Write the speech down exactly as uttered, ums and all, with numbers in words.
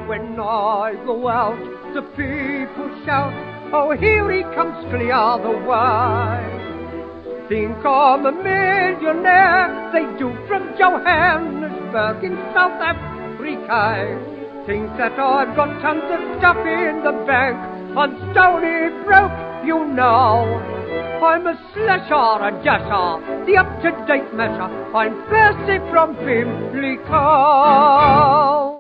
when I go out, the people shout, oh, here he comes clear the way. Think I'm a millionaire, they do, from Johannesburg in South Africa. Think that I've got tons of stuff in the bank, I'm stony broke, you know. I'm a slasher, a dasher, the up-to-date measure, I'm Percy from Pimlico.